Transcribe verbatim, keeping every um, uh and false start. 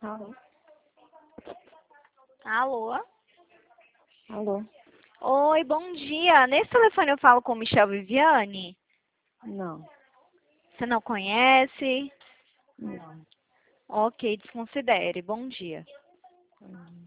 Alô? Alô? Alô? Oi, bom dia. Nesse telefone eu falo com Michel Viviane? Não. Você não conhece? Não. Ok, desconsidere. Bom dia. Hum.